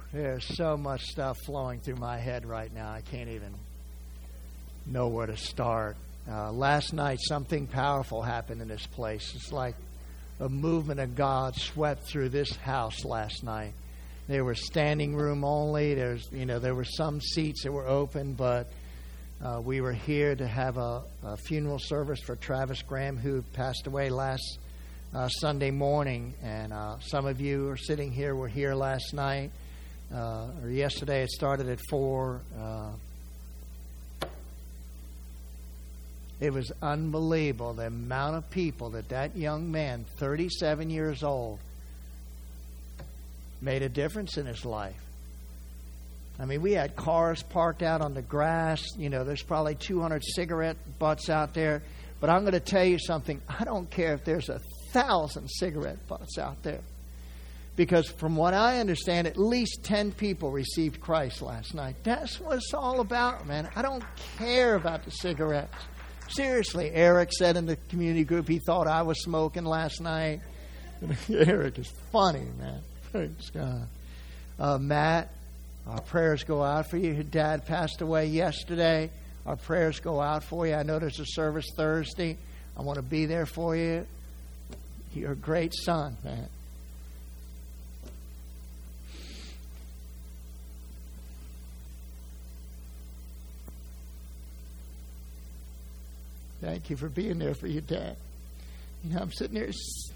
There's so much stuff flowing through my head right now. I can't even know where to start. Last night, something powerful happened in this place. It's like a movement of God swept through this house last night. There was standing room only. There were some seats that were open, but we were here to have a funeral service for Travis Graham, who passed away last Sunday morning. And some of you who are sitting here were here last night. Or yesterday. It started at 4. It was unbelievable the amount of people that young man, 37 years old, made a difference in his life. I mean, we had cars parked out on the grass. There's probably 200 cigarette butts out there. But I'm going to tell you something. I don't care if there's 1,000 cigarette butts out there. Because from what I understand, at least 10 people received Christ last night. That's what it's all about, man. I don't care about the cigarettes. Seriously, Eric said in the community group he thought I was smoking last night. Eric is funny, man. Praise God. Matt, our prayers go out for you. Your dad passed away yesterday. Our prayers go out for you. I know there's a service Thursday. I want to be there for you. You're a great son, man. Thank you for being there for your dad. I'm sitting there.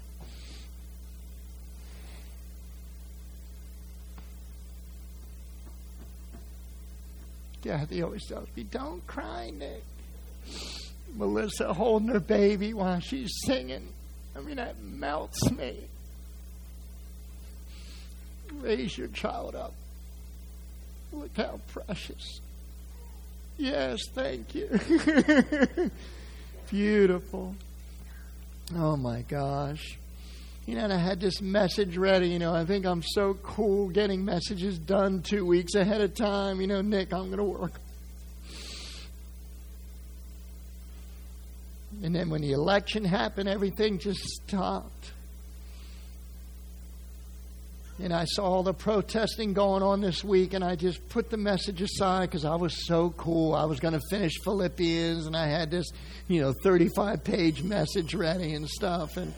Kathy always tells me, "Don't cry, Nick." Melissa holding her baby while she's singing. I mean, that melts me. Raise your child up. Look how precious. Yes, thank you. Beautiful. Oh my gosh. And I had this message ready. I think I'm so cool getting messages done 2 weeks ahead of time. Nick, I'm going to work. And then when the election happened, everything just stopped. And I saw all the protesting going on this week, and I just put the message aside because I was so cool. I was going to finish Philippians, and I had this, 35-page message ready and stuff. And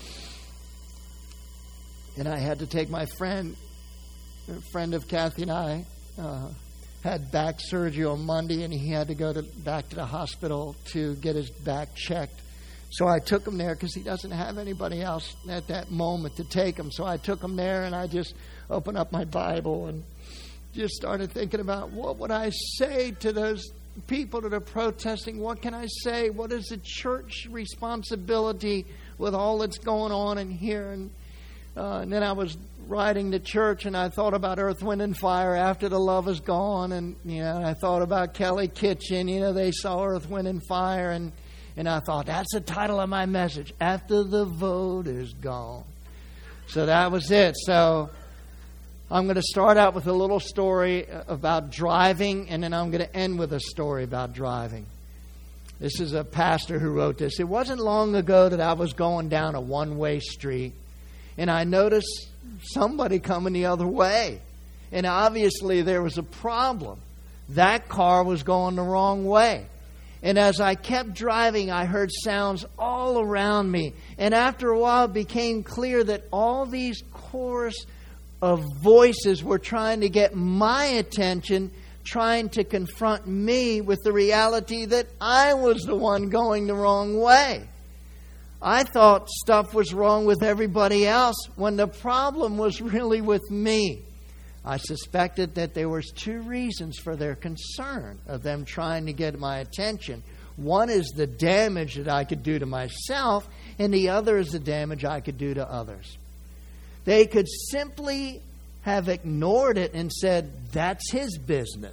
I had to take my friend, a friend of Kathy and I, had back surgery on Monday, and he had to go back to the hospital to get his back checked. So I took him there because he doesn't have anybody else at that moment to take him. So I took him there, and I just opened up my Bible and just started thinking about what would I say to those people that are protesting. What can I say? What is the church responsibility with all that's going on in here? And then I was riding to church, and I thought about Earth, Wind, and Fire, After the Love Is Gone. And, I thought about Kelly Kitchen. They saw Earth, Wind, and Fire. And I thought, that's the title of my message, After the Vote Is Gone. So that was it. So I'm going to start out with a little story about driving, and then I'm going to end with a story about driving. This is a pastor who wrote this. It wasn't long ago that I was going down a one-way street, and I noticed somebody coming the other way. And obviously there was a problem. That car was going the wrong way. And as I kept driving, I heard sounds all around me. And after a while, it became clear that all these chorus of voices were trying to get my attention, trying to confront me with the reality that I was the one going the wrong way. I thought stuff was wrong with everybody else when the problem was really with me. I suspected that there was 2 reasons for their concern of them trying to get my attention. One is the damage that I could do to myself, and the other is the damage I could do to others. They could simply have ignored it and said, that's his business.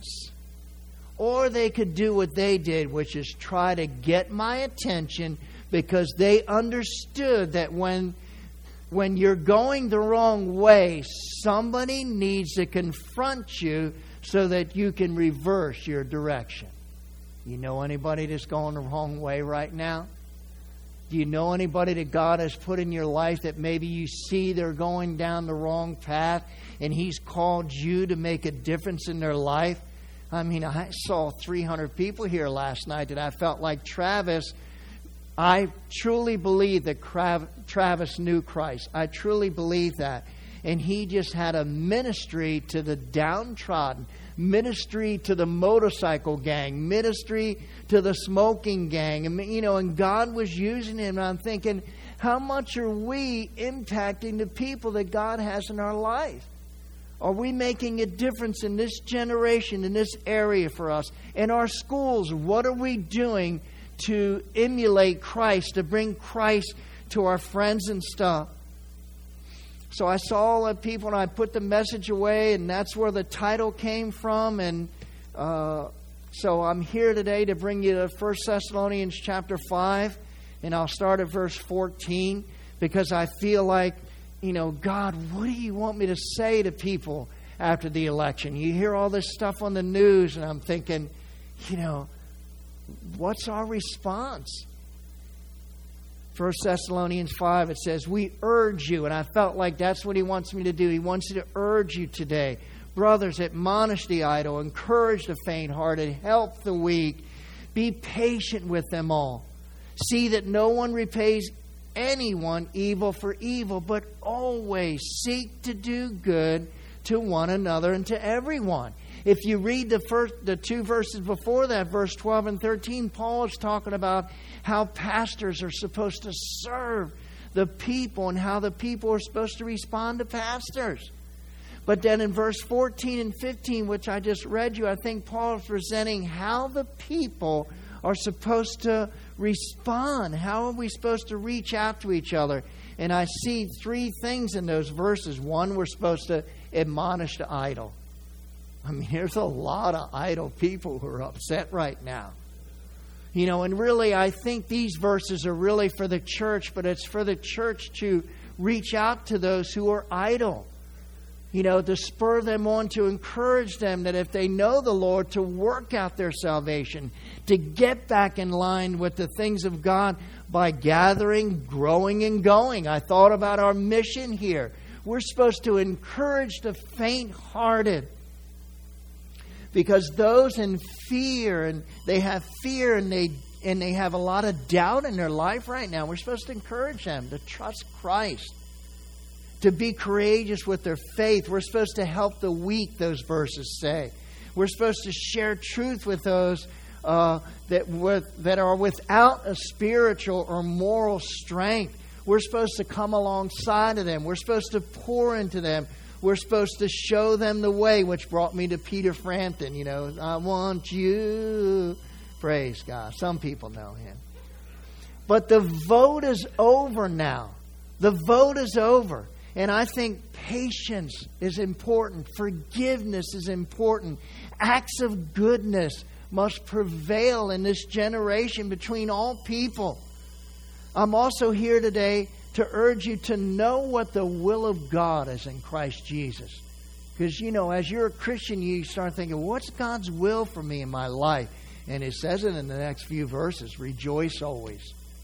Or they could do what they did, which is try to get my attention because they understood that when you're going the wrong way, somebody needs to confront you so that you can reverse your direction. You know anybody that's going the wrong way right now? Do you know anybody that God has put in your life that maybe you see they're going down the wrong path and He's called you to make a difference in their life? I mean, I saw 300 people here last night that I felt like Travis. I truly believe that Travis knew Christ. I truly believe that. And he just had a ministry to the downtrodden, ministry to the motorcycle gang, ministry to the smoking gang. And God was using him. And I'm thinking, how much are we impacting the people that God has in our life? Are we making a difference in this generation, in this area for us? In our schools, what are we doing to emulate Christ, to bring Christ to our friends and stuff? So I saw all the people and I put the message away, and that's where the title came from. And so I'm here today to bring you to 1 Thessalonians chapter 5, and I'll start at verse 14 because I feel like, God, what do you want me to say to people after the election? You hear all this stuff on the news, and I'm thinking, what's our response? 1 Thessalonians 5, it says, we urge you, and I felt like that's what he wants me to do. He wants you to urge you today. Brothers, admonish the idle, encourage the faint-hearted, help the weak, be patient with them all. See that no one repays anyone evil for evil, but always seek to do good to one another and to everyone. If you read the two verses before that, verse 12 and 13, Paul is talking about how pastors are supposed to serve the people and how the people are supposed to respond to pastors. But then in verse 14 and 15, which I just read you, I think Paul is presenting how the people are supposed to respond. How are we supposed to reach out to each other? And I see three things in those verses. One, we're supposed to admonish the idle. I mean, there's a lot of idle people who are upset right now. And really, I think these verses are really for the church, but it's for the church to reach out to those who are idle. To spur them on, to encourage them that if they know the Lord, to work out their salvation, to get back in line with the things of God by gathering, growing, and going. I thought about our mission here. We're supposed to encourage the faint-hearted. Because those in fear, and they have fear, and they have a lot of doubt in their life right now, we're supposed to encourage them to trust Christ, to be courageous with their faith. We're supposed to help the weak, those verses say. We're supposed to share truth with those that are without a spiritual or moral strength. We're supposed to come alongside of them. We're supposed to pour into them. We're supposed to show them the way, which brought me to Peter Frampton. I want you. Praise God. Some people know him. But the vote is over now. The vote is over. And I think patience is important. Forgiveness is important. Acts of goodness must prevail in this generation between all people. I'm also here today to urge you to know what the will of God is in Christ Jesus. Because, as you're a Christian, you start thinking, what's God's will for me in my life? And it says it in the next few verses. Rejoice always.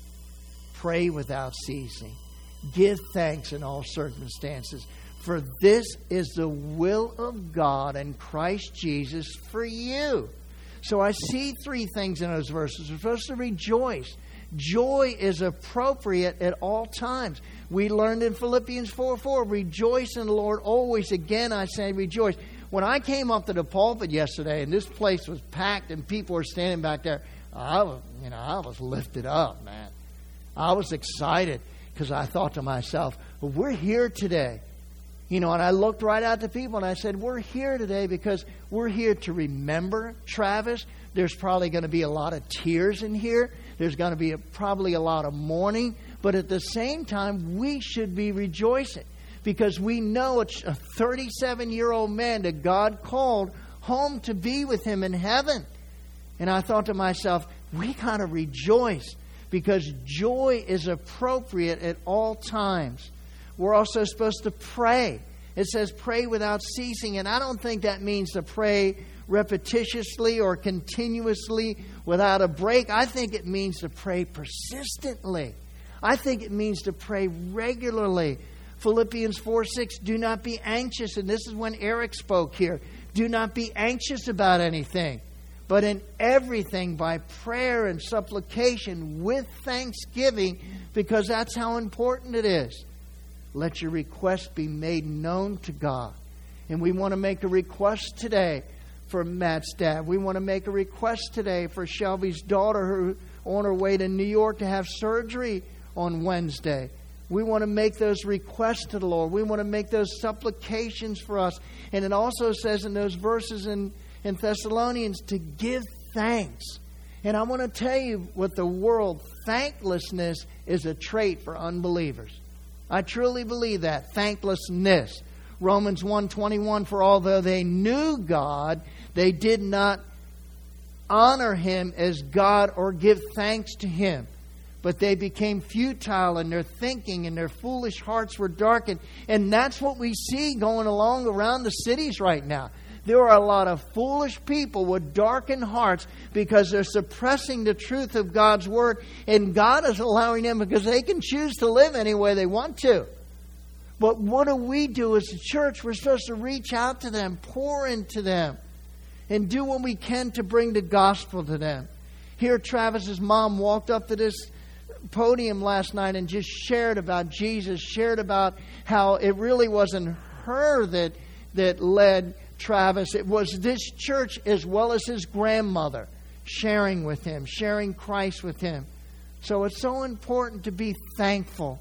Pray without ceasing. Give thanks in all circumstances. For this is the will of God in Christ Jesus for you. So I see three things in those verses. We're supposed to rejoice. Joy is appropriate at all times. We learned in Philippians 4:4, rejoice in the Lord always. Again, I say rejoice. When I came up to the pulpit yesterday and this place was packed and people were standing back there, I was lifted up, man. I was excited because I thought to myself, well, we're here today. And I looked right at the people and I said, we're here today because we're here to remember Travis. There's probably going to be a lot of tears in here. There's going to be probably a lot of mourning. But at the same time, we should be rejoicing because we know it's a 37-year-old man that God called home to be with him in heaven. And I thought to myself, we got to rejoice because joy is appropriate at all times. We're also supposed to pray. It says pray without ceasing. And I don't think that means to pray repetitiously or continuously without a break. I think it means to pray persistently. I think it means to pray regularly. Philippians 4:6, do not be anxious. And this is when Eric spoke here. Do not be anxious about anything, but in everything by prayer and supplication with thanksgiving, because that's how important it is. Let your request be made known to God. And we want to make a request today for Matt's dad. We want to make a request today for Shelby's daughter who on her way to New York to have surgery on Wednesday. We want to make those requests to the Lord. We want to make those supplications for us. And it also says in those verses in Thessalonians to give thanks. And I want to tell you what the world, thanklessness is a trait for unbelievers. I truly believe that. Thanklessness. Romans 1:21, for although they knew God, they did not honor Him as God or give thanks to Him. But they became futile in their thinking, and their foolish hearts were darkened. And that's what we see going along around the cities right now. There are a lot of foolish people with darkened hearts because they're suppressing the truth of God's Word. And God is allowing them because they can choose to live any way they want to. But what do we do as a church? We're supposed to reach out to them, pour into them, and do what we can to bring the gospel to them. Here, Travis's mom walked up to this podium last night and just shared about Jesus, shared about how it really wasn't her that led Travis. It was this church as well as his grandmother sharing with him, sharing Christ with him. So it's so important to be thankful.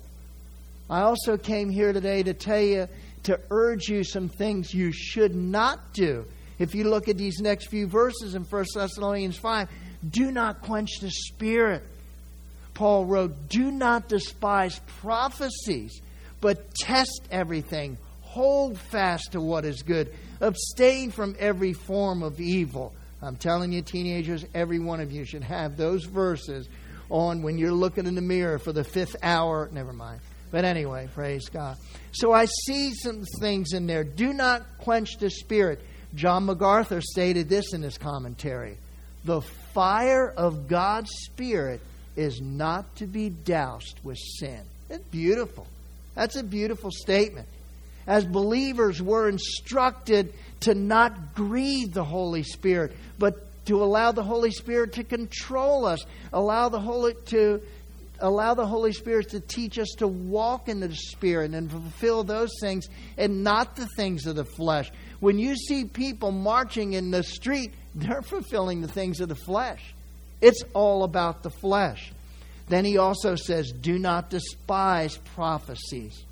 I also came here today to tell you, to urge you some things you should not do. If you look at these next few verses in 1 Thessalonians 5, do not quench the Spirit. Paul wrote, do not despise prophecies, but test everything. Hold fast to what is good. Abstain from every form of evil. I'm telling you, teenagers, every one of you should have those verses on when you're looking in the mirror for the 5th hour. Never mind. But anyway, praise God. So I see some things in there. Do not quench the Spirit. John MacArthur stated this in his commentary. The fire of God's Spirit is not to be doused with sin. That's beautiful. That's a beautiful statement. As believers, we're instructed to not grieve the Holy Spirit, but to allow the Holy Spirit to control us. Allow the Holy Spirit to teach us to walk in the Spirit and fulfill those things and not the things of the flesh. When you see people marching in the street, they're fulfilling the things of the flesh. It's all about the flesh. Then he also says, do not despise prophecies.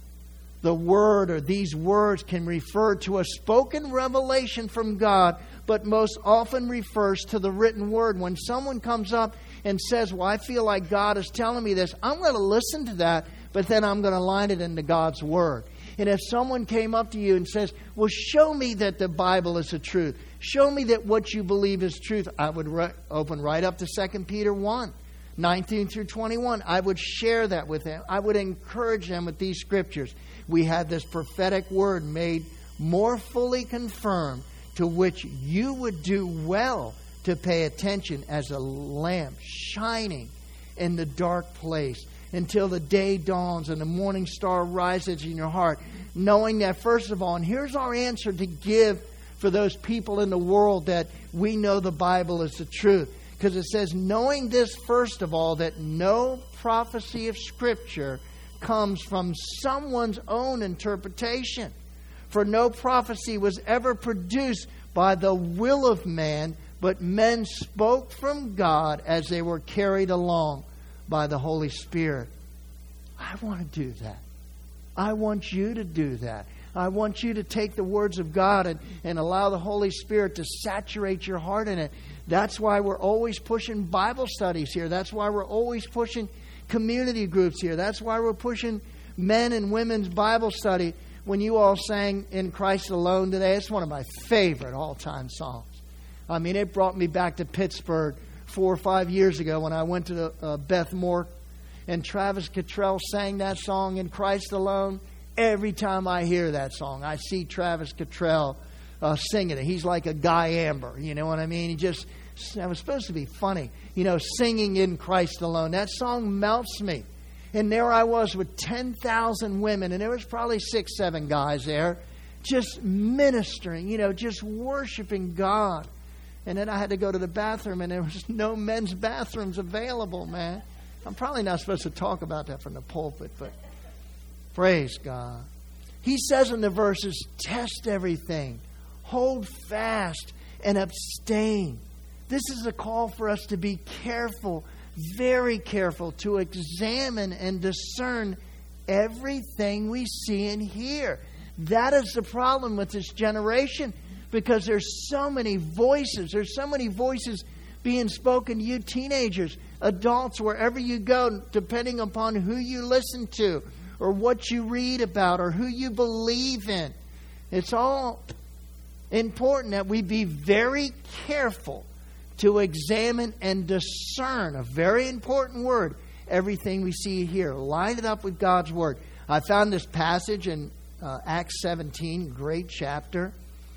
The word or these words can refer to a spoken revelation from God, but most often refers to the written word. When someone comes up and says, well, I feel like God is telling me this, I'm going to listen to that, but then I'm going to line it into God's word. And if someone came up to you and says, well, show me that the Bible is the truth. Show me that what you believe is truth. I would open right up to 2 Peter 1, 19 through 21. I would share that with them. I would encourage them with these scriptures. We have this prophetic word made more fully confirmed, to which you would do well to pay attention as a lamp shining in the dark place until the day dawns and the morning star rises in your heart. Knowing that, first of all, and here's our answer to give for those people in the world that we know the Bible is the truth. Because it says, knowing this, first of all, that no prophecy of Scripture comes from someone's own interpretation. For no prophecy was ever produced by the will of man, but men spoke from God as they were carried along by the Holy Spirit. I want to do that. I want you to do that. I want you to take the words of God and allow the Holy Spirit to saturate your heart in it. That's why we're always pushing Bible studies here. That's why we're always pushing community groups here. That's why we're pushing men and women's Bible study. When you all sang In Christ Alone today, it's one of my favorite all-time songs. I mean, it brought me back to Pittsburgh 4 or 5 years ago when I went to the Beth Moore, and Travis Cottrell sang that song, In Christ Alone. Every time I hear that song, I see Travis Cottrell singing it. He's like a Guy Amber, you know what I mean? That was supposed to be funny, singing In Christ Alone. That song melts me. And there I was with 10,000 women, and there was probably 6, 7 guys there, just ministering, just worshiping God. And then I had to go to the bathroom, and there was no men's bathrooms available, man. I'm probably not supposed to talk about that from the pulpit, but praise God. He says in the verses, test everything, hold fast, and abstain. This is a call for us to be careful, very careful, to examine and discern everything we see and hear. That is the problem with this generation, because there's so many voices. There's so many voices being spoken to you teenagers, adults, wherever you go, depending upon who you listen to or what you read about or who you believe in. It's all important that we be very careful to examine and discern, a very important word, everything we see here. Line it up with God's Word. I found this passage in Acts 17, great chapter.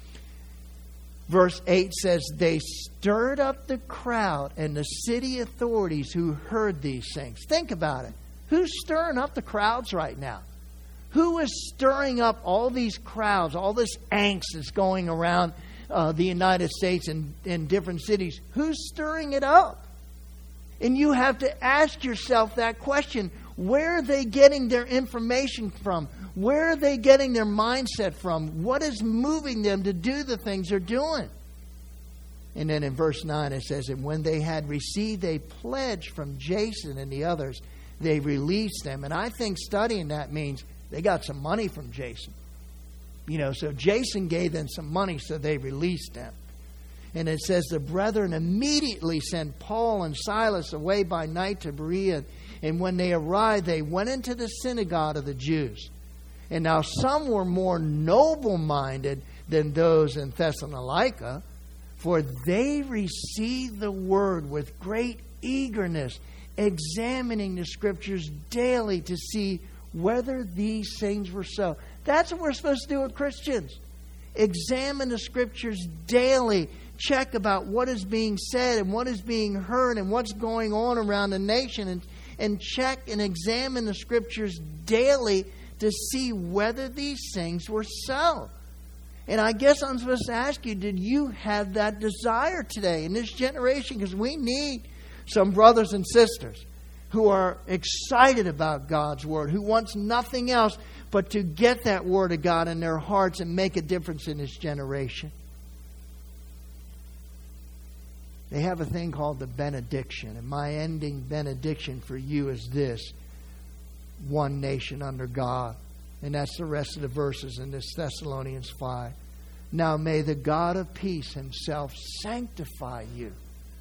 Verse 8 says, they stirred up the crowd and the city authorities who heard these things. Think about it. Who's stirring up the crowds right now? Who is stirring up all these crowds, all this angst that's going around the United States and in different cities? Who's stirring it up? And you have to ask yourself that question. Where are they getting their information from? Where are they getting their mindset from? What is moving them to do the things they're doing? And then in verse 9 it says, and when they had received a pledge from Jason and the others, they released them. And I think studying that means they got some money from Jason. So Jason gave them some money, so they released them. And it says, the brethren immediately sent Paul and Silas away by night to Berea. And when they arrived, they went into the synagogue of the Jews. And now some were more noble-minded than those in Thessalonica, for they received the word with great eagerness, examining the Scriptures daily to see whether these things were so. That's what we're supposed to do with Christians. Examine the Scriptures daily. Check about what is being said and what is being heard and what's going on around the nation. And check and examine the Scriptures daily to see whether these things were so. And I guess I'm supposed to ask you, did you have that desire today in this generation? Because we need some brothers and sisters who are excited about God's Word, who wants nothing else but to get that Word of God in their hearts and make a difference in this generation. They have a thing called the benediction. And my ending benediction for you is this: one nation under God. And that's the rest of the verses in this Thessalonians 5. Now may the God of peace Himself sanctify you.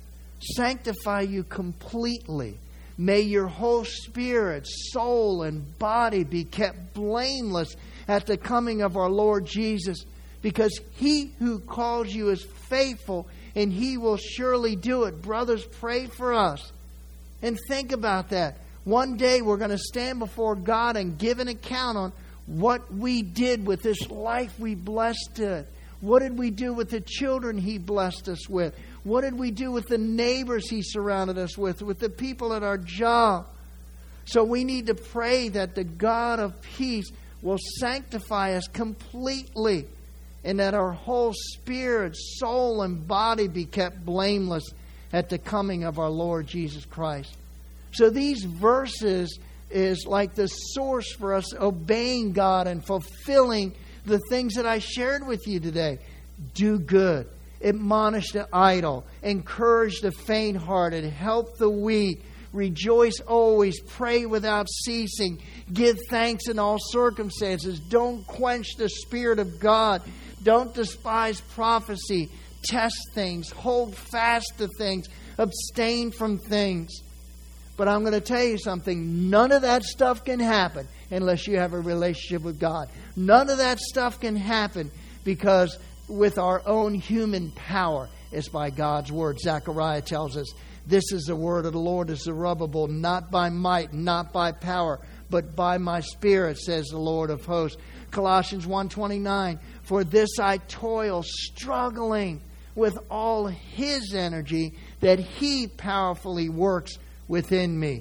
Sanctify you completely. May your whole spirit, soul, and body be kept blameless at the coming of our Lord Jesus. Because He who calls you is faithful, and He will surely do it. Brothers, pray for us. And think about that. One day we're going to stand before God and give an account on what we did with this life we blessed it. What did we do with the children He blessed us with? What did we do with the neighbors He surrounded us with the people at our job? So we need to pray that the God of peace will sanctify us completely, and that our whole spirit, soul, and body be kept blameless at the coming of our Lord Jesus Christ. So these verses is like the source for us obeying God and fulfilling the things that I shared with you today. Do good. Admonish the idle. Encourage the faint-hearted. Help the weak. Rejoice always. Pray without ceasing. Give thanks in all circumstances. Don't quench the Spirit of God. Don't despise prophecy. Test things. Hold fast to things. Abstain from things. But I'm going to tell you something. None of that stuff can happen unless you have a relationship with God. None of that stuff can happen because with our own human power. It's by God's Word. Zechariah tells us, this is the word of the Lord to Zerubbabel, not by might, not by power, but by my Spirit, says the Lord of hosts. Colossians 1:29, for this I toil, struggling with all His energy that He powerfully works within me.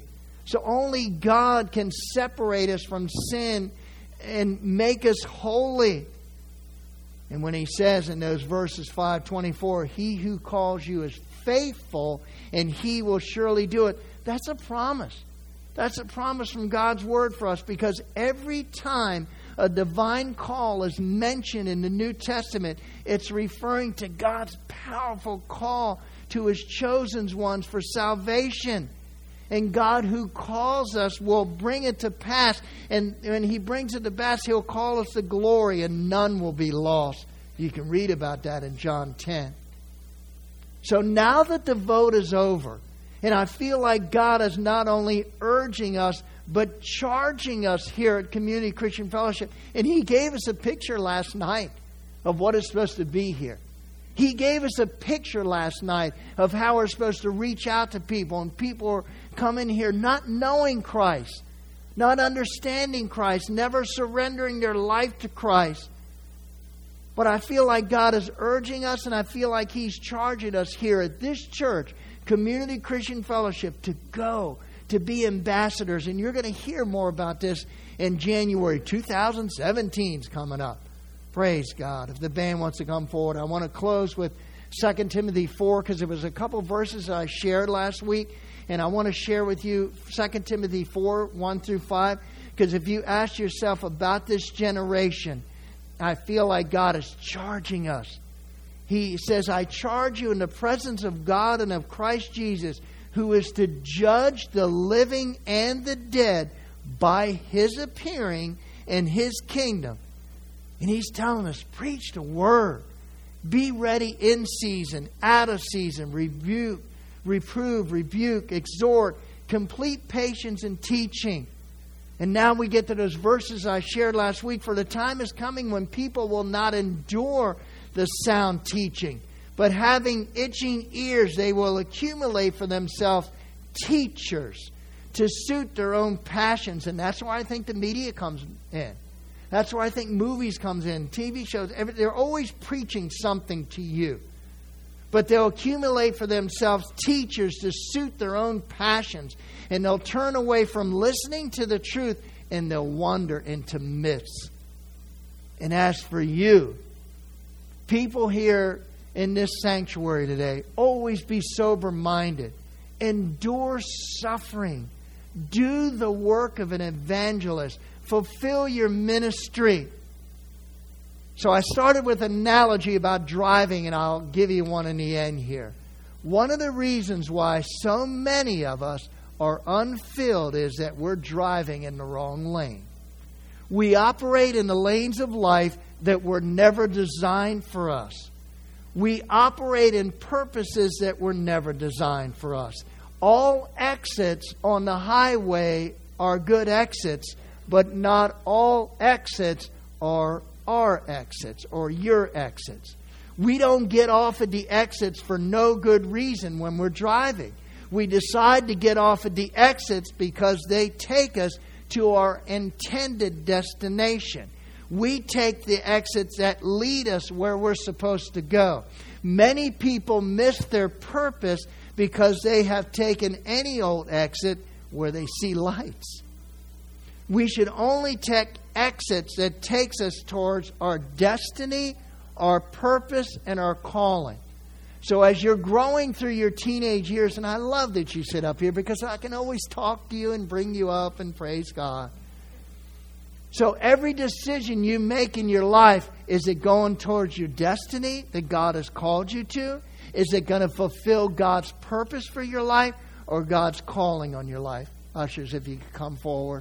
So only God can separate us from sin and make us holy. And when He says in those verses 5:24, He who calls you is faithful, and He will surely do it. That's a promise. That's a promise from God's Word for us, because every time a divine call is mentioned in the New Testament, it's referring to God's powerful call to His chosen ones for salvation. And God who calls us will bring it to pass. And when He brings it to pass, He'll call us to glory, and none will be lost. You can read about that in John 10. So now that the vote is over, and I feel like God is not only urging us, but charging us here at Community Christian Fellowship. And He gave us a picture last night of what is supposed to be here. He gave us a picture last night of how we're supposed to reach out to people. And people are coming here not knowing Christ, not understanding Christ, never surrendering their life to Christ. But I feel like God is urging us, and I feel like He's charging us here at this church, Community Christian Fellowship, to go, to be ambassadors. And you're going to hear more about this in January. 2017 is coming up. Praise God. If the band wants to come forward, I want to close with 2 Timothy 4, because there was a couple verses that I shared last week, and I want to share with you 2 Timothy 4, 1 through 5, because if you ask yourself about this generation, I feel like God is charging us. He says, I charge you in the presence of God and of Christ Jesus, who is to judge the living and the dead by His appearing in His kingdom. And He's telling us, preach the Word. Be ready in season, out of season. Rebuke, reprove, rebuke, exhort. Complete patience in teaching. And now we get to those verses I shared last week. For the time is coming when people will not endure the sound teaching, but having itching ears, they will accumulate for themselves teachers to suit their own passions. And that's why I think the media comes in. That's why I think movies comes in, TV shows. They're always preaching something to you. But they'll accumulate for themselves teachers to suit their own passions. And they'll turn away from listening to the truth, and they'll wander into myths. And as for you, people here in this sanctuary today, always be sober-minded. Endure suffering. Do the work of an evangelist. Fulfill your ministry. So I started with an analogy about driving, and I'll give you one in the end here. One of the reasons why so many of us are unfilled is that we're driving in the wrong lane. We operate in the lanes of life that were never designed for us. We operate in purposes that were never designed for us. All exits on the highway are good exits, but not all exits are our exits or your exits. We don't get off at the exits for no good reason when we're driving. We decide to get off at the exits because they take us to our intended destination. We take the exits that lead us where we're supposed to go. Many people miss their purpose because they have taken any old exit where they see lights. We should only take exits that takes us towards our destiny, our purpose, and our calling. So as you're growing through your teenage years, and I love that you sit up here because I can always talk to you and bring you up and praise God. So every decision you make in your life, is it going towards your destiny that God has called you to? Is it going to fulfill God's purpose for your life or God's calling on your life? Ushers, if you could come forward.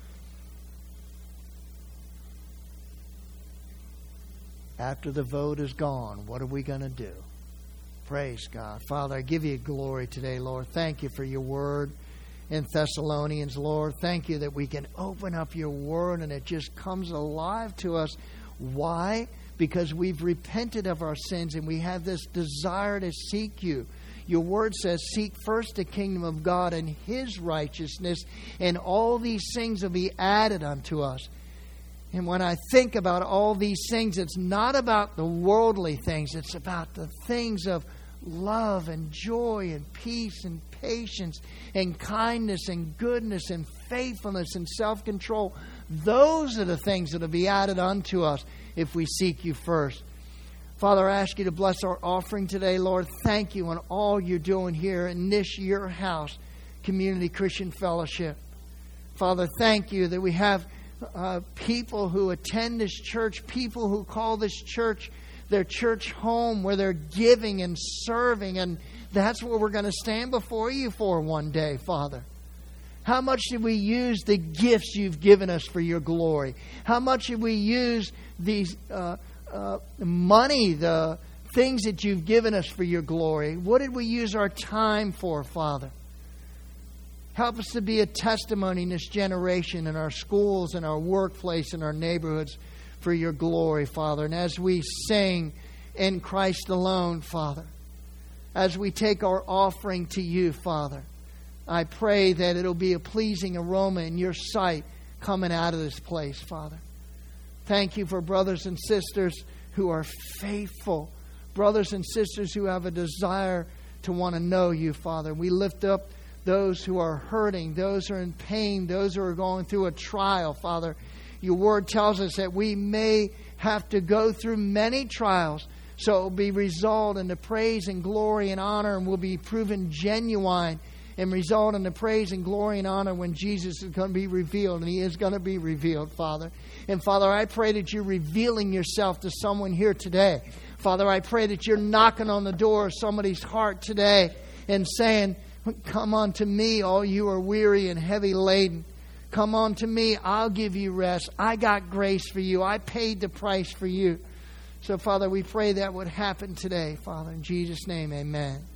After the vote is gone, what are we going to do? Praise God. Father, I give you glory today, Lord. Thank you for your word in Thessalonians, Lord. Thank you that we can open up your word and it just comes alive to us. Why? Because we've repented of our sins and we have this desire to seek you. Your word says, seek first the kingdom of God and His righteousness, and all these things will be added unto us. And when I think about all these things, it's not about the worldly things. It's about the things of love and joy and peace and patience and kindness and goodness and faithfulness and self-control. Those are the things that will be added unto us if we seek you first. Father, I ask you to bless our offering today, Lord. Thank you on all you're doing here in this your house, Community Christian Fellowship. Father, thank you that we have people who attend this church, people who call this church their church home, where they're giving and serving. And that's what we're going to stand before you for one day, Father. How much did we use the gifts you've given us for your glory? How much did we use these money, the things that you've given us for your glory? What did we use our time for, Father? Help us to be a testimony in this generation, in our schools, in our workplace, in our neighborhoods, for your glory, Father. And as we sing in Christ alone, Father, as we take our offering to you, Father, I pray that it'll be a pleasing aroma in your sight coming out of this place, Father. Thank you for brothers and sisters who are faithful, brothers and sisters who have a desire to want to know you, Father. We lift up those who are hurting, those who are in pain, those who are going through a trial, Father. Your word tells us that we may have to go through many trials, so it will be result in the praise and glory and honor, and will be proven genuine and result in the praise and glory and honor when Jesus is going to be revealed, and He is going to be revealed, Father. And Father, I pray that you're revealing yourself to someone here today. Father, I pray that you're knocking on the door of somebody's heart today and saying, "Come unto me, all you are weary and heavy laden. Come on to me, I'll give you rest. I got grace for you. I paid the price for you." So, Father, we pray that would happen today, Father. In Jesus' name, amen.